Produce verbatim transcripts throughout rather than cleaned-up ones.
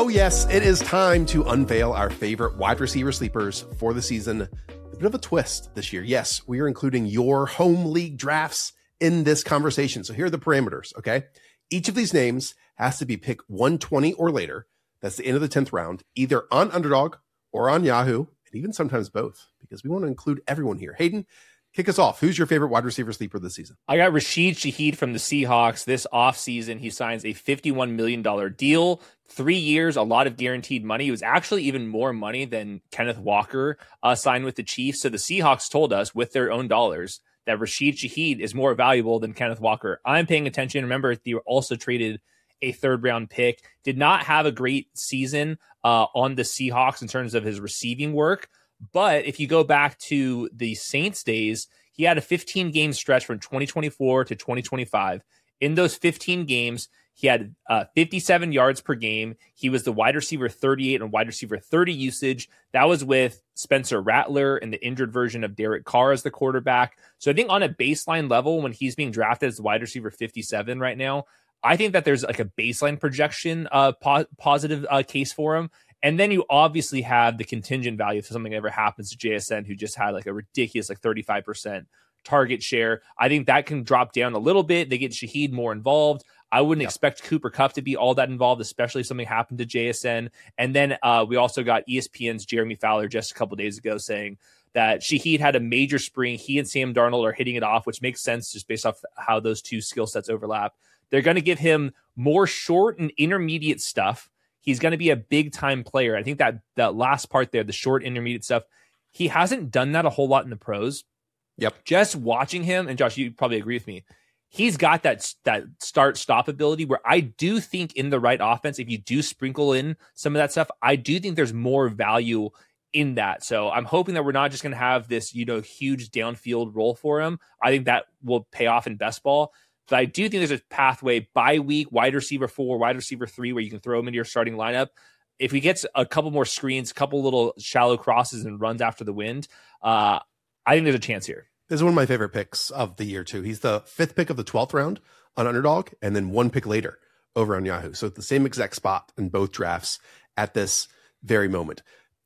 Oh, yes, it is time to unveil our favorite wide receiver sleepers for the season. A bit of a twist this year. Yes, we are including your home league drafts in this conversation. So here are the parameters, okay? Each of these names has to be pick one twenty or later. That's the end of the tenth round, either on Underdog or on Yahoo, and even sometimes both, because we want to include everyone here. Hayden, kick us off. Who's your favorite wide receiver sleeper this season? I got Rashid Shaheed from the Seahawks. This offseason, he signs a fifty-one million dollars deal, three years, a lot of guaranteed money. It was actually even more money than Kenneth Walker uh, signed with the Chiefs. So the Seahawks told us with their own dollars that Rashid Shaheed is more valuable than Kenneth Walker. I'm paying attention. Remember, they also traded a third round pick. Did not have a great season uh, on the Seahawks in terms of his receiving work. But if you go back to the Saints days, he had a fifteen game stretch from twenty twenty-four to twenty twenty-five. In those fifteen games, he had uh, fifty-seven yards per game. He was the wide receiver thirty-eight and wide receiver thirty usage. That was with Spencer Rattler and the injured version of Derek Carr as the quarterback. So I think on a baseline level, when he's being drafted as the wide receiver fifty-seven right now, I think that there's like a baseline projection uh, po- positive uh, case for him. And then you obviously have the contingent value if something ever happens to J S N, who just had like a ridiculous like thirty-five percent target share. I think that can drop down a little bit. They get Shaheed more involved. I wouldn't yep. expect Cooper Kupp to be all that involved, especially if something happened to J S N. And then uh, we also got E S P N's Jeremy Fowler just a couple days ago saying that Shaheed had a major spring. He and Sam Darnold are hitting it off, which makes sense just based off how those two skill sets overlap. They're going to give him more short and intermediate stuff. He's going to be a big time player. I think that that last part there, the short intermediate stuff, he hasn't done that a whole lot in the pros. Yep. Just watching him, and Josh, you probably agree with me. He's got that that start stop ability where I do think in the right offense, if you do sprinkle in some of that stuff, I do think there's more value in that. So I'm hoping that we're not just going to have this, you know, huge downfield role for him. I think that will pay off in best ball. But I do think there's a pathway by week, wide receiver four, wide receiver three, where you can throw him into your starting lineup. If he gets a couple more screens, a couple little shallow crosses and runs after the wind, uh, I think there's a chance here. This is one of my favorite picks of the year, too. He's the fifth pick of the twelfth round on Underdog, and then one pick later over on Yahoo. So the same exact spot in both drafts at this very moment.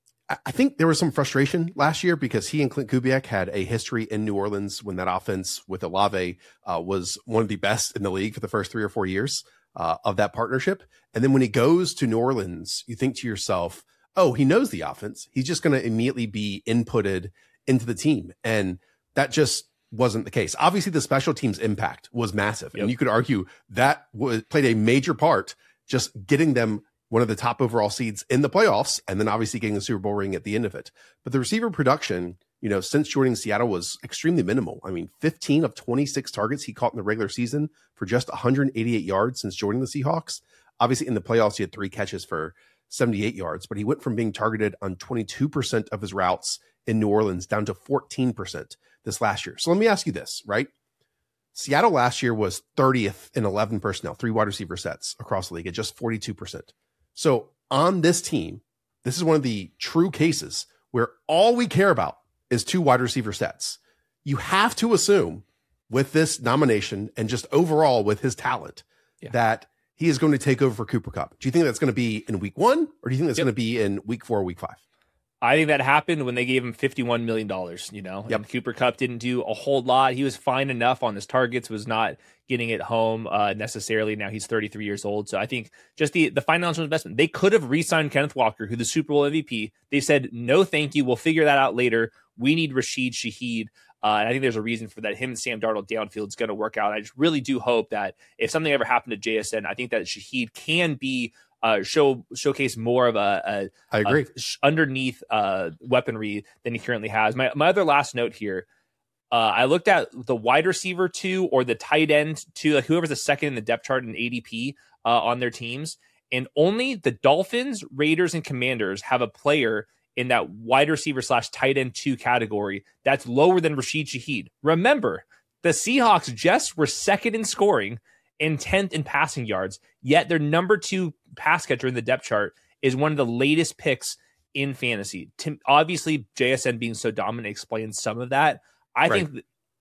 I think there was some frustration last year because he and Clint Kubiak had a history in New Orleans when that offense with Olave uh, was one of the best in the league for the first three or four years uh, of that partnership. And then when he goes to New Orleans, you think to yourself, oh, he knows the offense. He's just going to immediately be inputted into the team. And that just wasn't the case. Obviously, the special teams impact was massive. Yep. And you could argue that was, played a major part just getting them one of the top overall seeds in the playoffs, and then obviously getting the Super Bowl ring at the end of it. But the receiver production, you know, since joining Seattle was extremely minimal. I mean, fifteen of twenty-six targets he caught in the regular season for just one hundred eighty-eight yards since joining the Seahawks. Obviously, in the playoffs, he had three catches for seventy-eight yards, but he went from being targeted on twenty-two percent of his routes in New Orleans down to fourteen percent this last year. So let me ask you this, right? Seattle last year was thirtieth in eleven personnel, three wide receiver sets across the league at just forty-two percent. So on this team, this is one of the true cases where all we care about is two wide receiver sets. You have to assume with this nomination and just overall with his talent yeah. that he is going to take over for Cooper Kupp. Do you think that's going to be in week one, or do you think that's yep. going to be in week four or week five? I think that happened when they gave him fifty-one million dollars, you know, yep. and Cooper Kupp didn't do a whole lot. He was fine enough on his targets, was not getting it home uh, necessarily. Now he's thirty-three years old. So I think just the, the financial investment, they could have re-signed Kenneth Walker, who's the Super Bowl M V P. They said, no, thank you. We'll figure that out later. We need Rashid Shaheed. Uh, and I think there's a reason for that. Him and Sam Darnold downfield is going to work out. I just really do hope that if something ever happened to J S N, I think that Shaheed can be Uh, show showcase more of a, a I agree a sh- underneath uh, weaponry than he currently has. My my other last note here, uh, I looked at the wide receiver two or the tight end two, like whoever's the second in the depth chart in A D P uh, on their teams, and only the Dolphins, Raiders, and Commanders have a player in that wide receiver slash tight end two category that's lower than Rashid Shaheed. Remember, the Seahawks just were second in scoring and tenth in passing yards, yet their number two pass catcher in the depth chart is one of the latest picks in fantasy. Tim, obviously, J S N being so dominant explains some of that. I right. think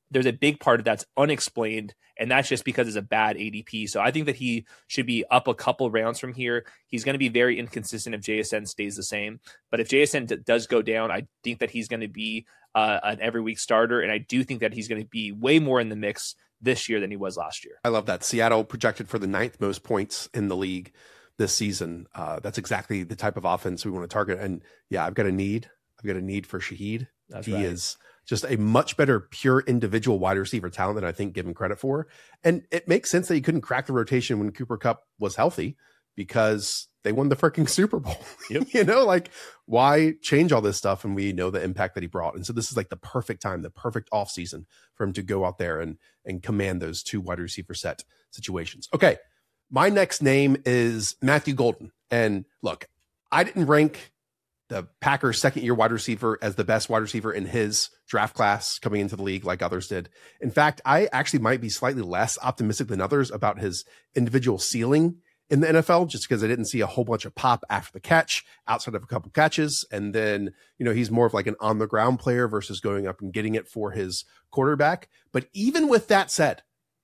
there's a big part of that's unexplained, and that's just because it's a bad A D P. So I think that he should be up a couple rounds from here. He's going to be very inconsistent if J S N stays the same. But if J S N d- does go down, I think that he's going to be uh, an every week starter, and I do think that he's going to be way more in the mix this year than he was last year. I love that. Seattle projected for the ninth most points in the league this season. Uh, that's exactly the type of offense we want to target. And yeah, I've got a need. I've got a need for Shaheed. That's he right. is just a much better pure individual wide receiver talent than I think given credit for. And it makes sense that he couldn't crack the rotation when Cooper Kupp was healthy because they won the freaking Super Bowl. Yep. You know, like why change all this stuff? And we know the impact that he brought. And so this is like the perfect time, the perfect off season for him to go out there and, and command those two wide receiver set situations. Okay. My next name is Matthew Golden. And look, I didn't rank the Packers' second year wide receiver as the best wide receiver in his draft class coming into the league like others did. In fact, I actually might be slightly less optimistic than others about his individual ceiling in the N F L, just because I didn't see a whole bunch of pop after the catch outside of a couple catches. And then, you know, he's more of like an on the ground player versus going up and getting it for his quarterback. But even with that said,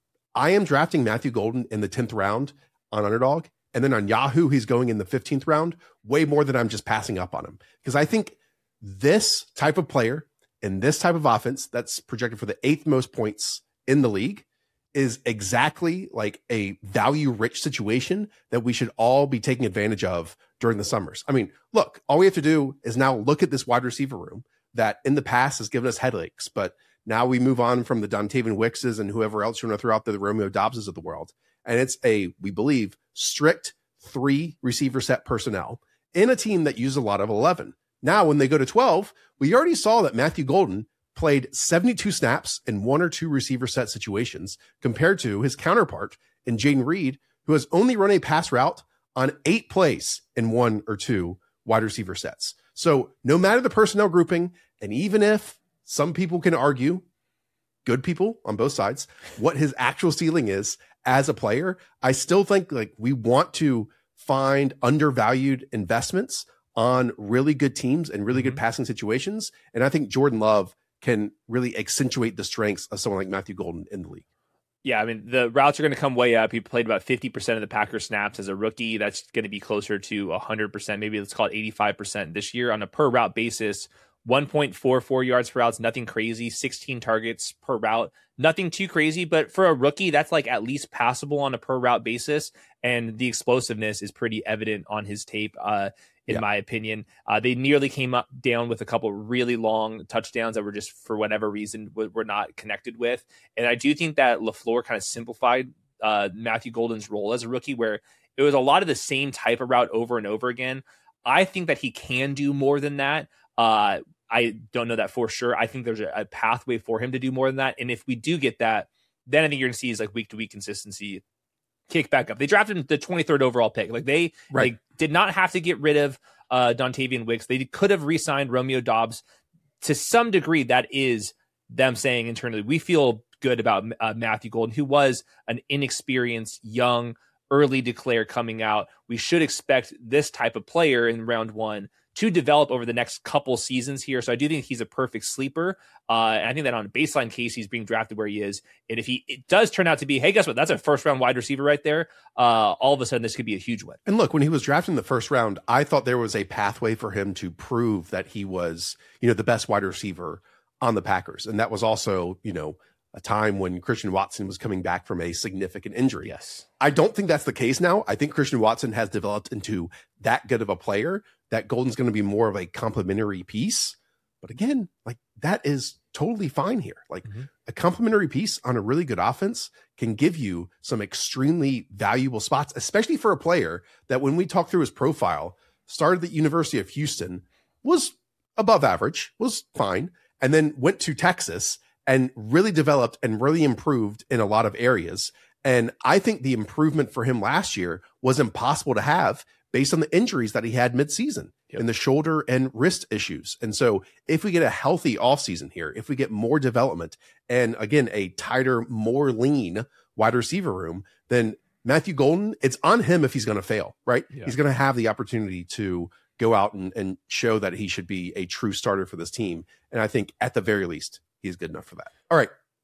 I am drafting Matthew Golden in the tenth round on Underdog. And then on Yahoo, he's going in the fifteenth round, way more than I'm just passing up on him. Because I think this type of player in this type of offense that's projected for the eighth most points in the league is exactly like a value rich situation that we should all be taking advantage of during the summers. I mean, look, all we have to do is now look at this wide receiver room that in the past has given us headaches, but now we move on from the Dontavian Wickses and whoever else you want to throw out there, the Romeo Dobbses of the world. And it's a, we believe, strict three receiver set personnel in a team that uses a lot of eleven. Now, when they go to twelve, we already saw that Matthew Golden played seventy-two snaps in one or two receiver set situations compared to his counterpart in Jaden Reed, who has only run a pass route on eight plays in one or two wide receiver sets. So no matter the personnel grouping, and even if some people can argue, good people on both sides, what his actual ceiling is as a player, I still think like we want to find undervalued investments on really good teams and really mm-hmm. good passing situations. And I think Jordan Love can really accentuate the strengths of someone like Matthew Golden in the league. Yeah, I mean, the routes are going to come way up. He played about fifty percent of the Packers snaps as a rookie. That's going to be closer to one hundred percent. Maybe let's call it eighty-five percent this year on a per route basis. one point four four yards per route, nothing crazy. sixteen targets per route, nothing too crazy. But for a rookie, that's like at least passable on a per route basis. And the explosiveness is pretty evident on his tape, uh, in yeah. my opinion. Uh, they nearly came up down with a couple really long touchdowns that were just, for whatever reason, were not connected with. And I do think that LaFleur kind of simplified uh, Matthew Golden's role as a rookie, where it was a lot of the same type of route over and over again. I think that he can do more than that. Uh, I don't know that for sure. I think there's a, a pathway for him to do more than that. And if we do get that, then I think you're going to see is like week to week consistency kick back up. They drafted him the twenty-third overall pick. Like they, right. they did not have to get rid of uh, Dontavian Wicks. They could have re-signed Romeo Dobbs. To some degree, that is them saying internally, we feel good about uh, Matthew Golden, who was an inexperienced, young, early declare coming out. We should expect this type of player in round one to develop over the next couple seasons here. So I do think he's a perfect sleeper. Uh, and I think that on a baseline case, he's being drafted where he is. And if he it does turn out to be, hey, guess what? That's a first round wide receiver right there. Uh, all of a sudden, this could be a huge win. And look, when he was drafted in the first round, I thought there was a pathway for him to prove that he was, you know, the best wide receiver on the Packers. And that was also, you know, a time when Christian Watson was coming back from a significant injury. Yes. I don't think that's the case now. I think Christian Watson has developed into that good of a player that Golden's going to be more of a complementary piece. But again, like that is totally fine here. Like mm-hmm. a complementary piece on a really good offense can give you some extremely valuable spots, especially for a player that when we talk through his profile, started at the University of Houston, was above average, was fine, and then went to Texas and really developed and really improved in a lot of areas. And I think the improvement for him last year was impossible to have based on the injuries that he had midseason yep. in the shoulder and wrist issues. And so if we get a healthy offseason here, if we get more development and again, a tighter, more lean wide receiver room, then Matthew Golden, it's on him if he's going to fail, right? Yeah. He's going to have the opportunity to go out and, and show that he should be a true starter for this team. And I think at the very least, he's good enough for that. All right.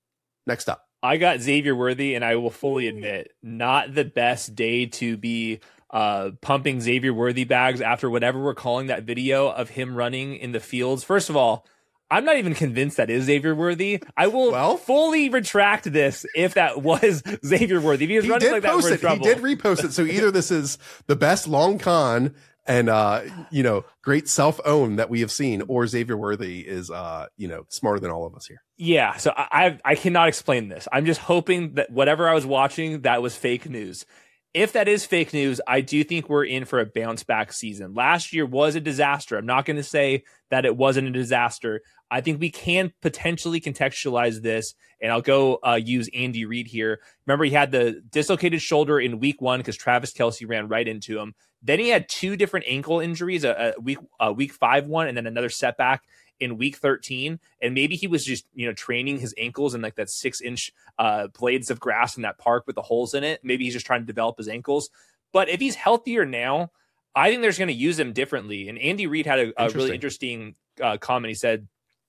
Next up. I got Xavier Worthy, and I will fully admit, not the best day to be uh, pumping Xavier Worthy bags after whatever we're calling that video of him running in the fields. First of all, I'm not even convinced that is Xavier Worthy. I will well, fully retract this if that was Xavier Worthy. If he was he running did like that, post we're in it. trouble. He did repost it. So either this is the best long con and, uh, you know, great self-own that we have seen, or Xavier Worthy is, uh, you know, smarter than all of us here. Yeah. So I, I, I cannot explain this. I'm just hoping that whatever I was watching, that was fake news. If that is fake news, I do think we're in for a bounce back season. Last year was a disaster. I'm not going to say that it wasn't a disaster. I think we can potentially contextualize this, and I'll go uh, use Andy Reid here. Remember, he had the dislocated shoulder in week one because Travis Kelce ran right into him. Then he had two different ankle injuries, a, a week a week five one, and then another setback in week thirteen. And maybe he was just, you know, training his ankles in like that six inch uh, blades of grass in that park with the holes in it. Maybe he's just trying to develop his ankles. But if he's healthier now, I think they're going to use him differently. And Andy Reid had a, a really interesting uh, comment. He said,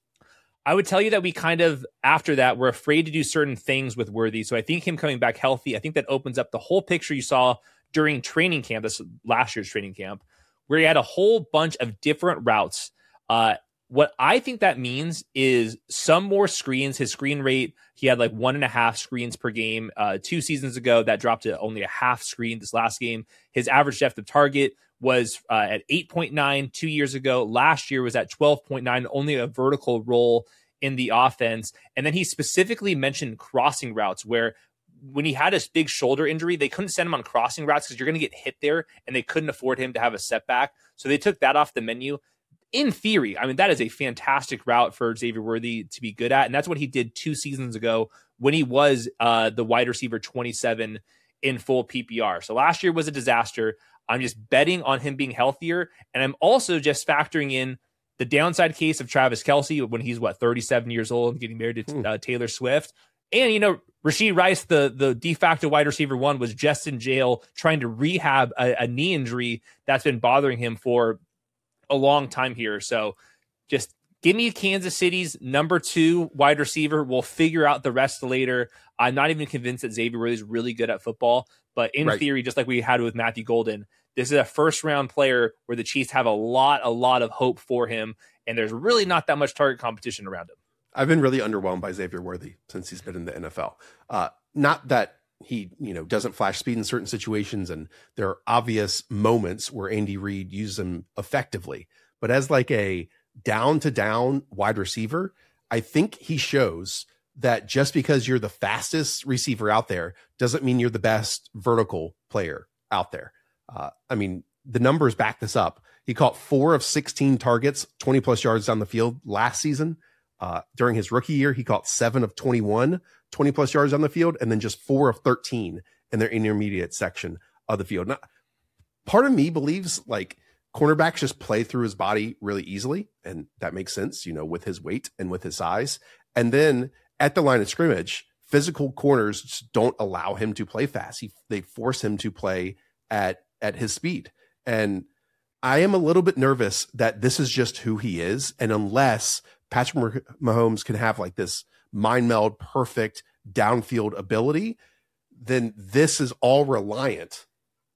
I would tell you that we kind of, after that, we're afraid to do certain things with Worthy. So I think him coming back healthy, I think that opens up the whole picture you saw during training camp, this last year's training camp, where he had a whole bunch of different routes. Uh, what I think that means is some more screens. His screen rate, he had like one and a half screens per game uh, two seasons ago. That dropped to only a half screen this last game. His average depth of target was uh, at eight point nine two years ago. Last year was at twelve point nine, only a vertical role in the offense. And then he specifically mentioned crossing routes, where when he had a big shoulder injury, they couldn't send him on crossing routes because you're going to get hit there, and they couldn't afford him to have a setback. So they took that off the menu. In theory, I mean, that is a fantastic route for Xavier Worthy to be good at. And that's what he did two seasons ago when he was uh, the wide receiver twenty-seven in full P P R. So last year was a disaster. I'm just betting on him being healthier. And I'm also just factoring in the downside case of Travis Kelce when he's, what, thirty-seven years old and getting married to uh, Taylor Swift. And, you know, Rashee Rice, the, the de facto wide receiver one, was just in jail trying to rehab a, a knee injury that's been bothering him for a long time here. So just give me Kansas City's number two wide receiver. We'll figure out the rest later. I'm not even convinced that Xavier Worthy is really good at football, but in right. theory, just like we had with Matthew Golden, this is a first round player where the Chiefs have a lot, a lot of hope for him. And there's really not that much target competition around him. I've been really underwhelmed by Xavier Worthy since he's been in the N F L. Uh, not that he, you know, doesn't flash speed in certain situations, and there are obvious moments where Andy Reid uses him effectively. But as like a down to down wide receiver, I think he shows that just because you're the fastest receiver out there doesn't mean you're the best vertical player out there. Uh, I mean, the numbers back this up. He caught four of sixteen targets, twenty plus yards down the field last season. Uh, during his rookie year, he caught seven of twenty-one, twenty plus yards on the field, and then just four of thirteen in their intermediate section of the field. Now, part of me believes like cornerbacks just play through his body really easily, and that makes sense, you know, with his weight and with his size. And then at the line of scrimmage, physical corners just don't allow him to play fast. He, they force him to play at at his speed. And I am a little bit nervous that this is just who he is, and unless Patrick Mahomes can have like this mind meld, perfect downfield ability, then this is all reliant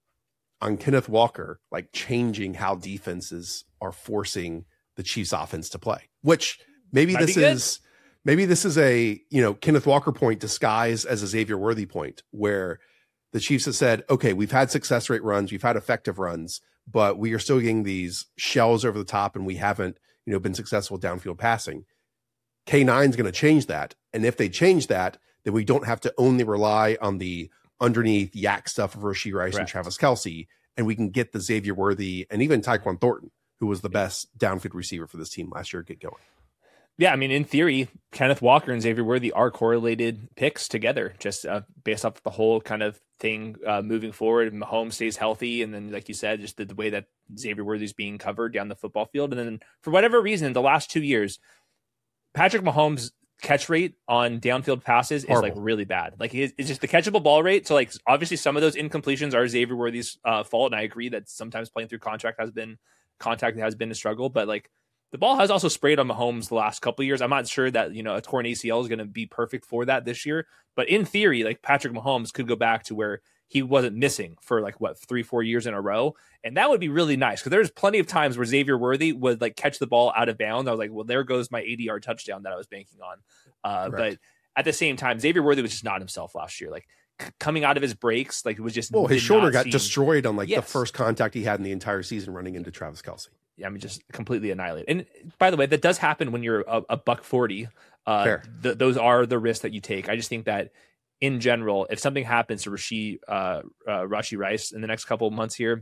on Kenneth Walker, like changing how defenses are forcing the Chiefs offense to play, which maybe Might this is, maybe this is a, you know, Kenneth Walker point disguised as a Xavier Worthy point, where the Chiefs have said, okay, we've had success rate runs, we've had effective runs, but we are still getting these shells over the top, and we haven't, you know, been successful downfield passing. K nine is going to change that. And if they change that, then we don't have to only rely on the underneath yak stuff of Rashee Rice Correct. and Travis Kelce, and we can get the Xavier Worthy and even Tyquan Thornton, who was the best downfield receiver for this team last year, get going. Yeah, I mean, in theory, Kenneth Walker and Xavier Worthy are correlated picks together, just uh, based off the whole kind of thing uh, moving forward. Mahomes stays healthy, and then, like you said, just the, the way that Xavier Worthy is being covered down the football field. And then, for whatever reason, the last two years, Patrick Mahomes' catch rate on downfield passes is Horrible. like really bad. Like it's just the catchable ball rate. So like obviously some of those incompletions are Xavier Worthy's uh, fault, and I agree that sometimes playing through contract has been contact has been a struggle. But like The ball has also sprayed on Mahomes the last couple of years. I'm not sure that, you know, a torn A C L is going to be perfect for that this year. But in theory, like Patrick Mahomes could go back to where he wasn't missing for like, what, three, four years in a row. And that would be really nice because there's plenty of times where Xavier Worthy would like catch the ball out of bounds. I was like, well, there goes my eighty-yard touchdown that I was banking on. Uh, but at the same time, Xavier Worthy was just not himself last year. Like c- coming out of his breaks, like it was just. Well, his shoulder got seem... destroyed on like yes. the first contact he had in the entire season running into Travis Kelce. Yeah, I mean, just completely annihilated. And by the way, that does happen when you're a, a buck forty. Uh, Fair. Th- those are the risks that you take. I just think that in general, if something happens to Rashee, uh, uh, Rashee Rice in the next couple of months here,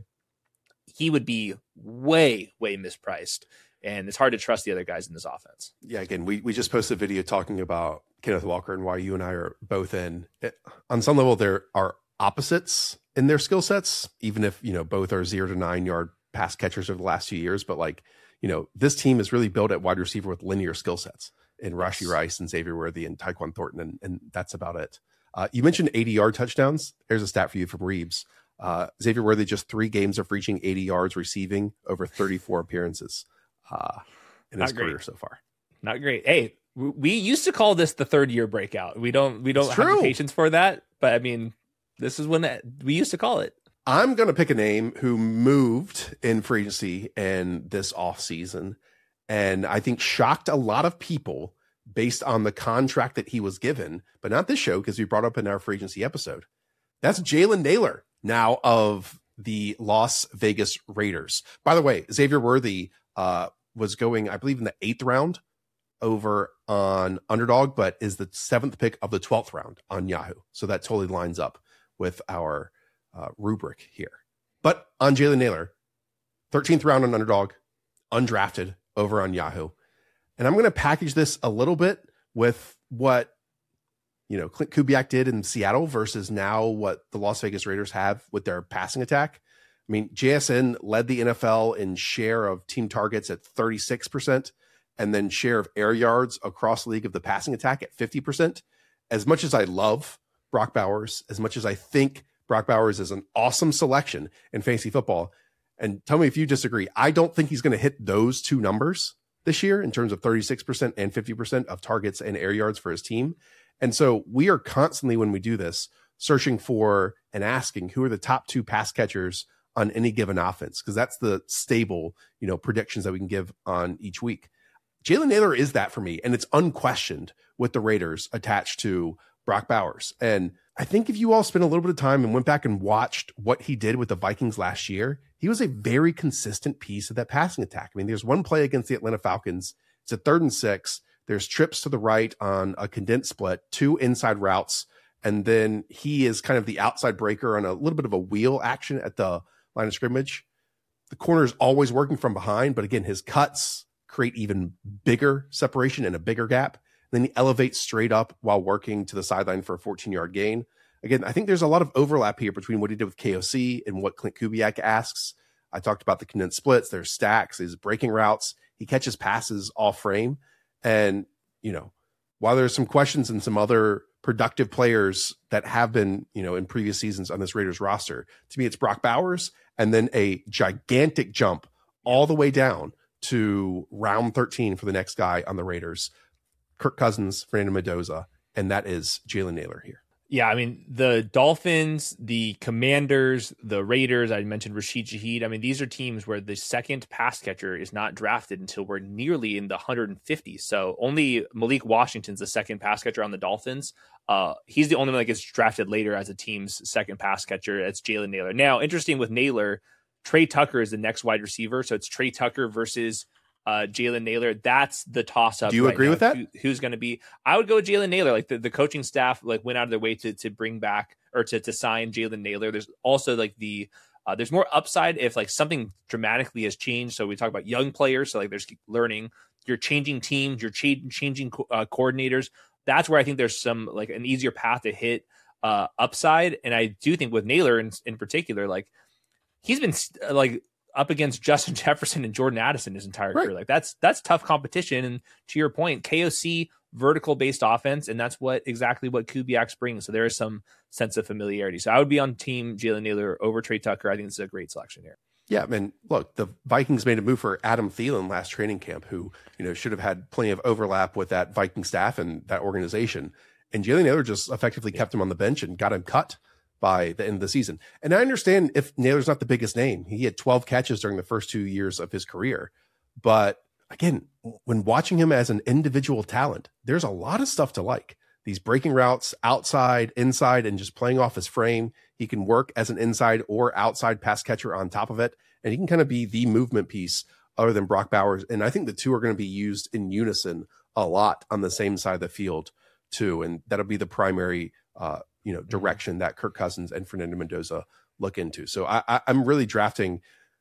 he would be way, way mispriced. And it's hard to trust the other guys in this offense. Yeah, again, we, we just posted a video talking about Kenneth Walker and why you and I are both in. It, on some level, there are opposites in their skill sets, even if, you know, both are zero to nine yard pass catchers over the last few years. But like, you know, this team is really built at wide receiver with linear skill sets in Rashee yes. Rice and Xavier Worthy and Tyquan Thornton. And, and that's about it. Uh, you mentioned eighty yard touchdowns. There's a stat for you from Reeves. Uh, Xavier Worthy, just three games of reaching eighty yards receiving over thirty-four appearances uh, in his career so far. Not great. Hey, we used to call this the third year breakout. We don't, we don't it's have true. the patience for that, but I mean, this is when that, we used to call it. I'm going to pick a name who moved in free agency and this offseason, and I think shocked a lot of people based on the contract that he was given, but not this show because we brought up in our free agency episode. That's Jalen Nailor, now of the Las Vegas Raiders. By the way, Xavier Worthy uh, was going, I believe, in the eighth round over on Underdog, but is the seventh pick of the twelfth round on Yahoo. So that totally lines up with our Uh, rubric here. But on Jalen Nailor, thirteenth round on Underdog, undrafted over on Yahoo. And I'm going to package this a little bit with what, you know, Clint Kubiak did in Seattle versus now what the Las Vegas Raiders have with their passing attack. I mean, J S N led the N F L in share of team targets at thirty-six percent and then share of air yards across the league of the passing attack at fifty percent. As much as I love Brock Bowers, as much as I think Brock Bowers is an awesome selection in fantasy football, and tell me if you disagree, I don't think he's going to hit those two numbers this year in terms of thirty-six percent and fifty percent of targets and air yards for his team. And so we are constantly, when we do this, searching for and asking who are the top two pass catchers on any given offense, because that's the stable, you know, predictions that we can give on each week. Jalen Nailor is that for me, and it's unquestioned with the Raiders attached to Brock Bowers. And I think if you all spent a little bit of time and went back and watched what he did with the Vikings last year, he was a very consistent piece of that passing attack. I mean, there's one play against the Atlanta Falcons. It's a third and six. There's trips to the right on a condensed split, two inside routes, and then he is kind of the outside breaker on a little bit of a wheel action at the line of scrimmage. The corner is always working from behind, but again, his cuts create even bigger separation and a bigger gap. Then he elevates straight up while working to the sideline for a fourteen-yard gain. Again, I think there's a lot of overlap here between what he did with K O C and what Clint Kubiak asks. I talked about the condensed splits. There's stacks. There's breaking routes. He catches passes off frame. And, you know, while there's some questions and some other productive players that have been, you know, in previous seasons on this Raiders roster, to me, it's Brock Bowers and then a gigantic jump all the way down to round thirteen for the next guy on the Raiders. Kirk Cousins, Fernando Mendoza, and that is Jalen Nailor here. Yeah, I mean, the Dolphins, the Commanders, the Raiders, I mentioned Rashid Shaheed. I mean, these are teams where the second pass catcher is not drafted until we're nearly in the one hundred fifties. So only Malik Washington's the second pass catcher on the Dolphins. Uh, he's the only one that gets drafted later as a team's second pass catcher. It's Jalen Nailor. Now, interesting with Nailor, Trey Tucker is the next wide receiver. So it's Trey Tucker versus Uh, Jalen Nailor. That's the toss-up. Do you right agree now. with that? Who, who's going to be? I would go with Jalen Nailor. Like the, the coaching staff, like went out of their way to to bring back or to to sign Jalen Nailor. There's also like the uh, there's more upside if like something dramatically has changed. So we talk about young players. So like there's learning. You're changing teams. You're cha- changing co- uh, coordinators. That's where I think there's some like an easier path to hit uh, upside. And I do think with Nailor in, in particular, like he's been uh, like. up against Justin Jefferson and Jordan Addison his entire right. career. Like that's, that's tough competition. And to your point, K O C vertical based offense. And that's what exactly what Kubiak brings. So there is some sense of familiarity. So I would be on team Jalen Nailor over Trey Tucker. I think it's a great selection here. Yeah, I mean, look, the Vikings made a move for Adam Thielen last training camp, who, you know, should have had plenty of overlap with that Viking staff and that organization. And Jalen Nailor just effectively yeah. kept him on the bench and got him cut by the end of the season. And I understand if Nailor's not the biggest name. He had twelve catches during the first two years of his career. But again, when watching him as an individual talent, there's a lot of stuff to like. These breaking routes outside, inside, and just playing off his frame. He can work as an inside or outside pass catcher on top of it. And he can kind of be the movement piece other than Brock Bowers. And I think the two are going to be used in unison a lot on the same side of the field too. And that'll be the primary, uh, you know, direction that Kirk Cousins and Fernando Mendoza look into. So I, I, I'm really drafting.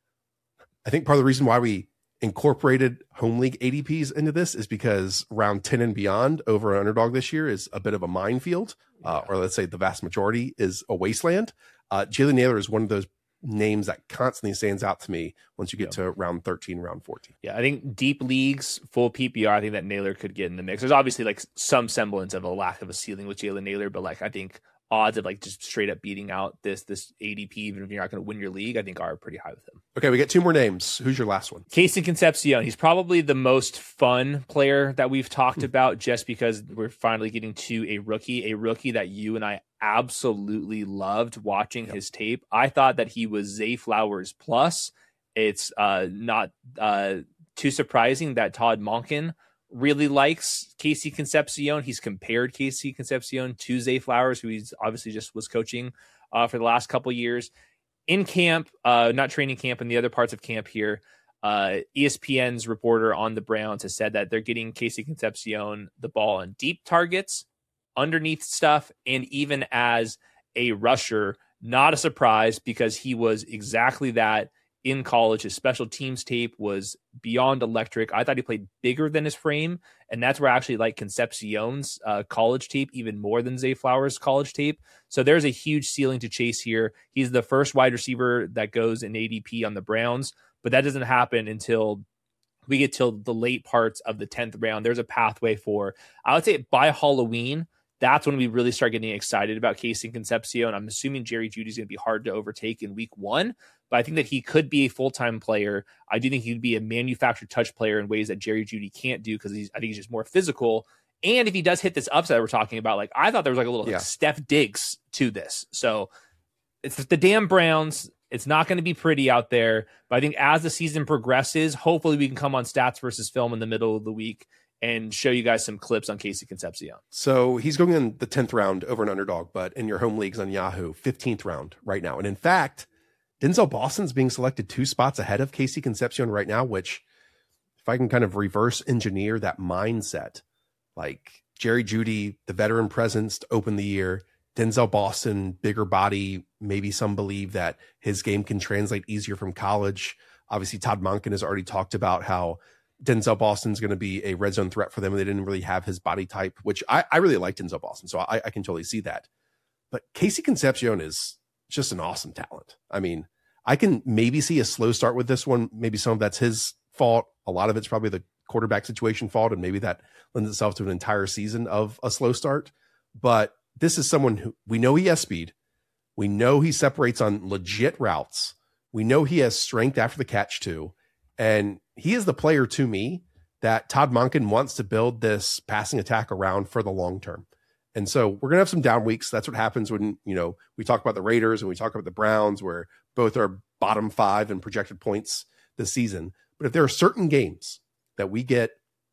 I think part of the reason why we incorporated home league A D Ps into this is because round ten and beyond over an underdog this year is a bit of a minefield, uh, or let's say the vast majority is a wasteland. Uh, Jalen Nailor is one of those names that constantly stands out to me once you get yeah. to round thirteen, round fourteen. Yeah, I think deep leagues, full P P R, I think that Nailor could get in the mix. There's obviously like some semblance of a lack of a ceiling with Jalen Nailor, but like I think odds of like just straight up beating out this this A D P, even if you're not going to win your league, I think are pretty high with him. Okay, we get two more names. Who's your last one? Casey Concepcion. He's probably the most fun player that we've talked mm. about, just because we're finally getting to a rookie, a rookie that you and I absolutely loved watching yep. his tape. I thought that he was Zay Flowers plus. It's uh, not uh, too surprising that Todd Monken really likes Casey Concepcion. He's compared Casey Concepcion to Zay Flowers, who he's obviously just was coaching uh, for the last couple of years. In camp, uh, not training camp, and the other parts of camp here, uh, E S P N's reporter on the Browns has said that they're getting Casey Concepcion the ball on deep targets, underneath stuff, and even as a rusher. Not a surprise, because he was exactly that in college. His special teams tape was beyond electric. I thought he played bigger than his frame, and that's where I actually like Concepcion's uh, college tape even more than Zay Flowers' college tape. So there's a huge ceiling to chase here. He's the first wide receiver that goes in A D P on the Browns, but that doesn't happen until we get till the late parts of the tenth round. There's a pathway for, I would say by Halloween, that's when we really start getting excited about Casey Concepcion. I'm assuming Jerry Jeudy's going to be hard to overtake in week one, but I think that he could be a full-time player. I do think he'd be a manufactured touch player in ways that Jerry Jeudy can't do, because he's, I think he's just more physical. And if he does hit this upside we're talking about, like I thought there was like a little yeah. like Steph Diggs to this. So it's the damn Browns. It's not going to be pretty out there, but I think as the season progresses, hopefully we can come on Stats versus Film in the middle of the week and show you guys some clips on Casey Concepcion. So he's going in the tenth round over an underdog, but in your home leagues on Yahoo, fifteenth round right now. And in fact, Denzel Boston's being selected two spots ahead of Casey Concepcion right now, which if I can kind of reverse engineer that mindset, like Jerry Jeudy, the veteran presence to open the year, Denzel Boston, bigger body. Maybe some believe that his game can translate easier from college. Obviously, Todd Monken has already talked about how Denzel Boston's going to be a red zone threat for them. They didn't really have his body type, which I, I really like Denzel Boston. So I, I can totally see that. But Casey Concepcion is just an awesome talent. I mean, I can maybe see a slow start with this one. Maybe some of that's his fault. A lot of it's probably the quarterback situation fault. And maybe that lends itself to an entire season of a slow start. But this is someone who we know he has speed. We know he separates on legit routes. We know he has strength after the catch too. And he is the player to me that Todd Monken wants to build this passing attack around for the long term. And so we're going to have some down weeks. That's what happens when, you know, we talk about the Raiders and we talk about the Browns, where both are bottom five in projected points this season. But if there are certain games that we get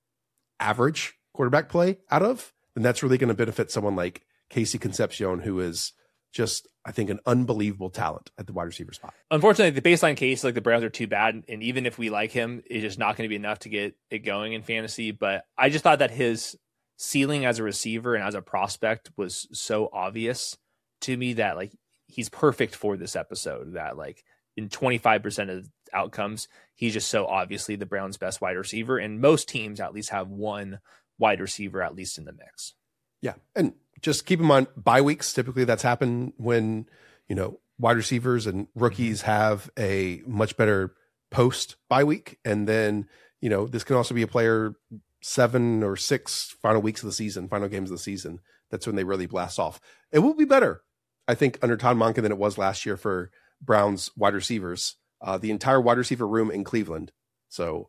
average quarterback play out of, then that's really going to benefit someone like Casey Concepcion, who is just, I think, an unbelievable talent at the wide receiver spot. Unfortunately, the baseline case, like the Browns are too bad. And even if we like him, it's just not going to be enough to get it going in fantasy. But I just thought that his ceiling as a receiver and as a prospect was so obvious to me that like he's perfect for this episode, that like in twenty-five percent of outcomes, he's just so obviously the Browns' best wide receiver. And most teams at least have one wide receiver at least in the mix. Yeah. And just keep in mind, bye weeks, typically that's happened when, you know, wide receivers and rookies have a much better post bye week. And then, you know, this can also be a player seven or six final weeks of the season, final games of the season. That's when they really blast off. It will be better, I think, under Todd Monken than it was last year for Browns wide receivers. Uh, the entire wide receiver room in Cleveland, so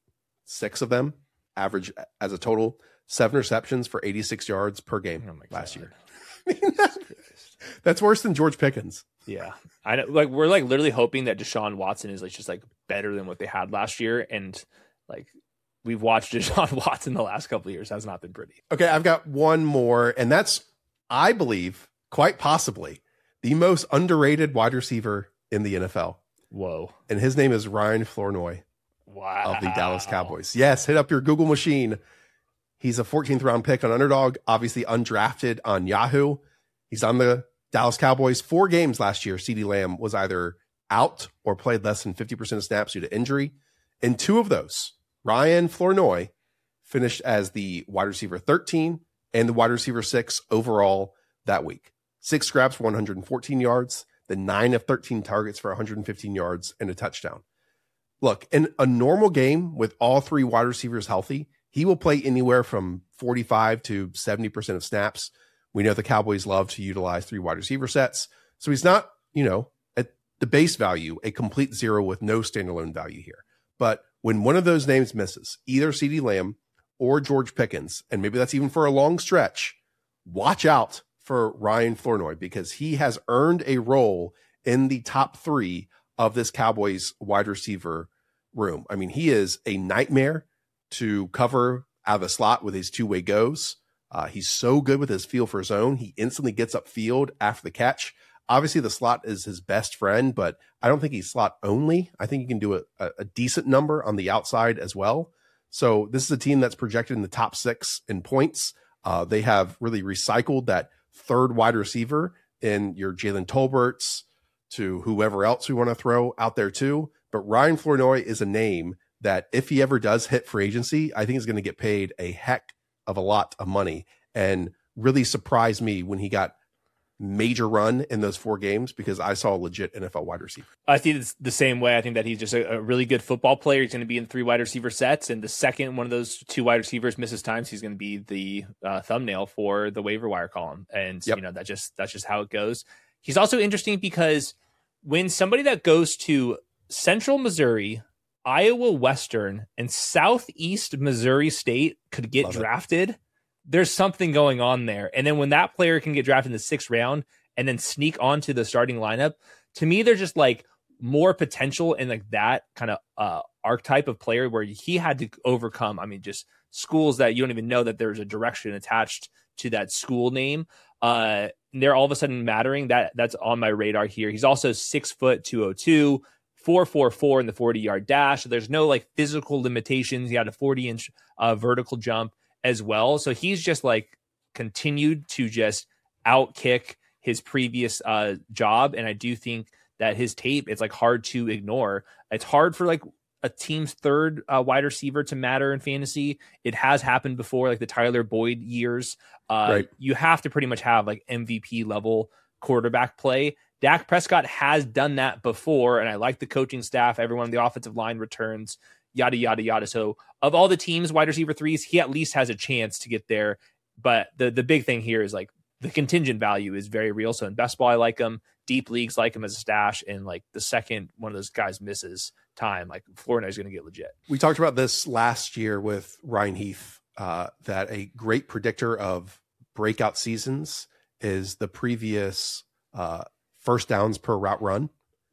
six of them, average as a total seven receptions for eighty-six yards per game oh my last God. year. I mean, that's, that's worse than George Pickens. Yeah, I know, like we're like literally hoping that Deshaun Watson is like just like better than what they had last year, and like we've watched Deshaun Watson the last couple of years has not been pretty. Okay, I've got one more, and that's, I believe, quite possibly the most underrated wide receiver in the N F L. Whoa! And his name is Ryan Flournoy. Wow. Of the Dallas Cowboys. Yes, hit up your Google machine. He's a fourteenth round pick on Underdog, obviously undrafted on Yahoo. He's on the Dallas Cowboys. Four games last year, CeeDee Lamb was either out or played less than fifty percent of snaps due to injury. In two of those, Ryan Flournoy finished as the wide receiver thirteen and the wide receiver six overall that week. Six scraps for one hundred fourteen yards, the nine of thirteen targets for one hundred fifteen yards and a touchdown. Look, in a normal game with all three wide receivers healthy, he will play anywhere from forty-five to seventy percent of snaps. We know the Cowboys love to utilize three wide receiver sets. So he's not, you know, at the base value, a complete zero with no standalone value here. But when one of those names misses, either CeeDee Lamb or George Pickens, and maybe that's even for a long stretch, watch out for Ryan Flournoy because he has earned a role in the top three of this Cowboys wide receiver room. I mean, he is a nightmare to cover out of the slot with his two-way goes. Uh, he's so good with his feel for zone. He instantly gets upfield after the catch. Obviously, the slot is his best friend, but I don't think he's slot only. I think he can do a, a, a decent number on the outside as well. So this is a team that's projected in the top six in points. Uh, they have really recycled that third wide receiver in your Jalen Tolberts to whoever else we want to throw out there too. But Ryan Flournoy is a name that if he ever does hit free agency, I think he's going to get paid a heck of a lot of money and really surprised me when he got major run in those four games because I saw a legit N F L wide receiver. I think it's the same way. I think that he's just a, a really good football player. He's going to be in three wide receiver sets, and the second one of those two wide receivers misses times, he's going to be the uh, thumbnail for the waiver wire column. And yep. you know that just that's just how it goes. He's also interesting because when somebody that goes to Central Missouri, Iowa Western, and Southeast Missouri State could get Love drafted, it. There's something going on there. And then when that player can get drafted in the sixth round and then sneak onto the starting lineup, to me, there's just like more potential in like that kind of uh, archetype of player where he had to overcome, I mean, just schools that you don't even know that there's a direction attached to that school name. Uh, they're all of a sudden mattering. That that's on my radar here. He's also six foot two oh two. four four four in the forty yard dash. So there's no like physical limitations. He had a forty inch uh, vertical jump as well. So he's just like continued to just outkick his previous uh, job. And I do think that his tape, it's like hard to ignore. It's hard for like a team's third uh, wide receiver to matter in fantasy. It has happened before, like the Tyler Boyd years. Uh, right. You have to pretty much have like M V P level quarterback play. Dak Prescott has done that before, and I like the coaching staff. Everyone on the offensive line returns, yada, yada, yada. So of all the teams, wide receiver threes, he at least has a chance to get there. But the, the big thing here is like the contingent value is very real. So in best ball, I like him. Deep leagues like him as a stash. And like the second one of those guys misses time, like Flournoy is going to get legit. We talked about this last year with Ryan Heath, uh, that a great predictor of breakout seasons is the previous uh, first downs per route run.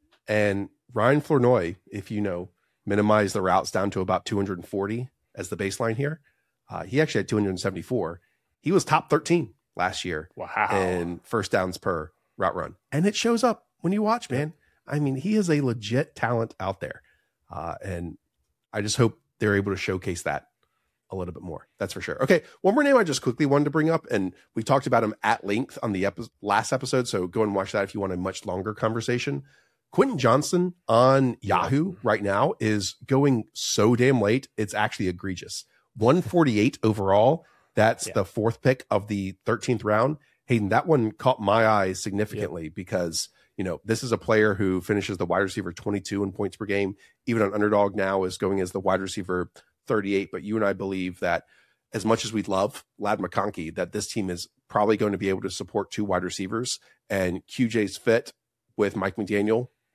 And Ryan Flournoy, if you know, minimize the routes down to about two hundred forty as the baseline here. Uh, he actually had two hundred seventy-four. He was top thirteen last year. Wow. In first downs per route run. And it shows up when you watch, man. I mean, he is a legit talent out there. Uh, and I just hope they're able to showcase that a little bit more. That's for sure. Okay. One more name I just quickly wanted to bring up, and we talked about him at length on the epi- last episode. So go and watch that if you want a much longer conversation. Quentin Johnson on Yahoo right now is going so damn late. It's actually egregious. one forty-eight overall. That's yeah. the fourth pick of the thirteenth round. Hayden, that one caught my eye significantly yeah. because, you know, this is a player who finishes the wide receiver twenty-two in points per game. Even on Underdog now is going as the wide receiver thirty-eight. But you and I believe that as much as we love Ladd McConkey, that this team is probably going to be able to support two wide receivers, and Q J's fit with Mike McDaniel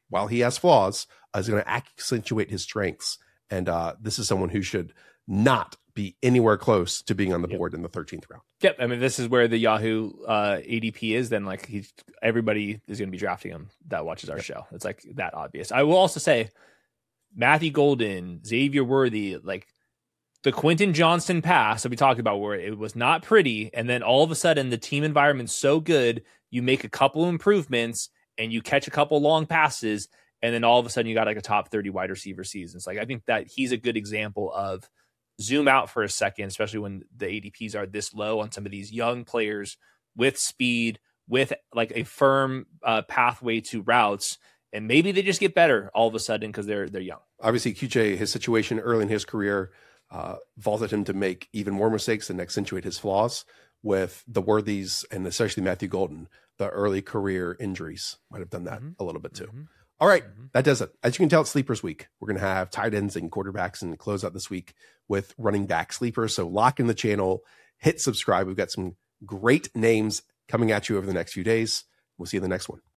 while he has flaws, uh, is going to accentuate his strengths. And uh, this is someone who should not be anywhere close to being on the Yep. board in the thirteenth round. Yep. I mean, this is where the Yahoo uh, A D P is. Then, like, he's everybody is going to be drafting him that watches our Yep. show. It's like that obvious. I will also say Matthew Golden, Xavier Worthy, like the Quentin Johnston pass that we talked about, where it was not pretty, and then all of a sudden the team environment's so good, you make a couple improvements and you catch a couple long passes, and then all of a sudden you got like a top thirty wide receiver season. It's like, I think that he's a good example of zoom out for a second, especially when the A D Ps are this low on some of these young players with speed, with like a firm uh, pathway to routes, and maybe they just get better all of a sudden because they're they're young. Obviously, Q J, his situation early in his career uh, vaulted him to make even more mistakes and accentuate his flaws. With the Worthies and especially Matthew Golden, the early career injuries might have done that Mm-hmm. a little bit too. Mm-hmm. All right, Mm-hmm. that does it. As you can tell, it's Sleepers Week. We're going to have tight ends and quarterbacks and close out this week with running back sleepers. So lock in the channel, hit subscribe. We've got some great names coming at you over the next few days. We'll see you in the next one.